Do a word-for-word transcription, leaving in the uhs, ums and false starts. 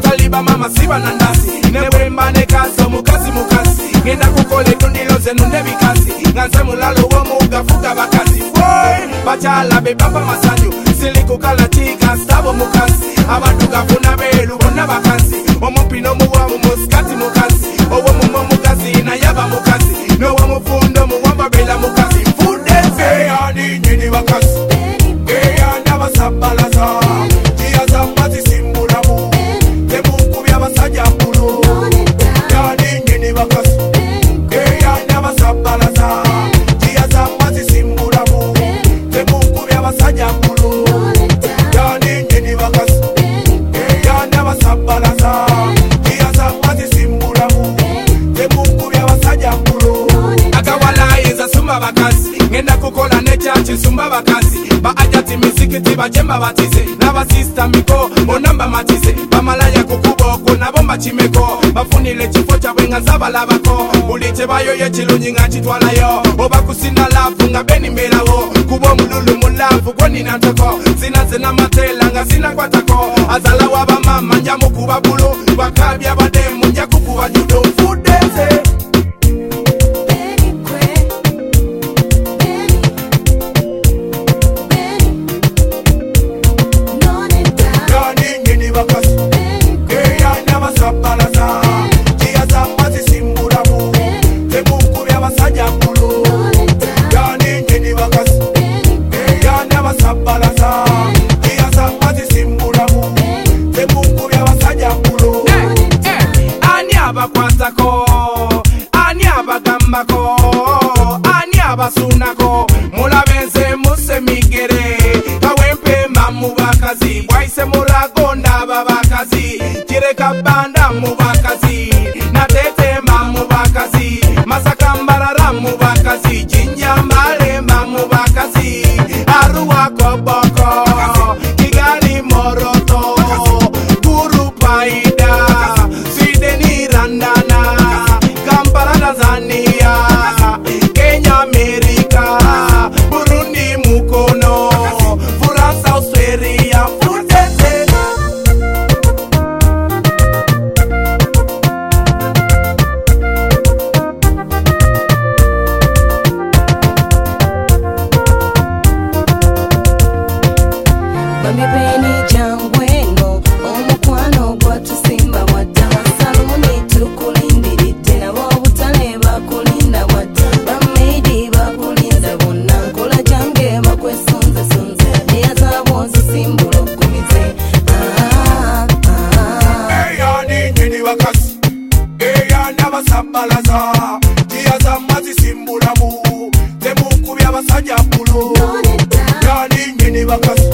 abataliba mama siba nandasi nebwemba nekaso mukasi mukasi ngenda kukole tundiloze nunde bikasi nganze mulalo wo mugafuka bakasi boy bachala be papa masanyu silikukala chika stabo mukasi abantu gafuna belu bonna bakasi omupino muwamu muskati mukasi owo mumo mukasi na yaba mukasi no wo mufundo muwamba bela mukasi fude yani nyini bakasi eya nabasabalaza jiya zambati simbulamu tebuku byabasajja mbulu yani nyini bakasi eya nabasabalaza jiya zambati simbulamu tebuku byabasajja mbulu yani nyini bakasi eya nabasabalaza jiya zambati simbulamu tebuku byabasajja mbulu akawala iza sumba bakasi ngenda kukola nechachi sumba bakasi ba ajati misikiti bachemba batize naba sister miko bonamba matize bamalaya kukuboko nabomba chimeko bafunile chifo cha bwenga zabalabako buliche bayo yechilunyi nga chitwalayo oba kusinda lafu nga beni mbelawo kubo mululu mulafu kwani natoko zinaze na matela nga zina kwatako azala waba mama njamu kubabulu wakabya bademu nja kukuwa judo fudeze ani abagambako ani abasunako mulabenze musemigere kawempe mamu bakazi bwaise mulagonda babakazi kireka banda mu bakazi natete mamu bakazi masaka mbarara mu bakazi jinyambale mamu bakazi aruwa koboko kigali moroto guru paida sideni randana Kampala Tanzania Kenya Amerika Burundi Mukono France Australia Fudeze Mami Beni Jangwengo Omukwano gwa tusimba wata saluni tukulindiri tena wabutane bakulinda wata bamedi bakulinda bonna nkola jange bakwesunze sunze eyazabo nsimbula okumize ah ah eya nini bakasi eya nabasambalaza jiyaza mazi simbulamu tebuku byabasajja mbulu ya nini bakasi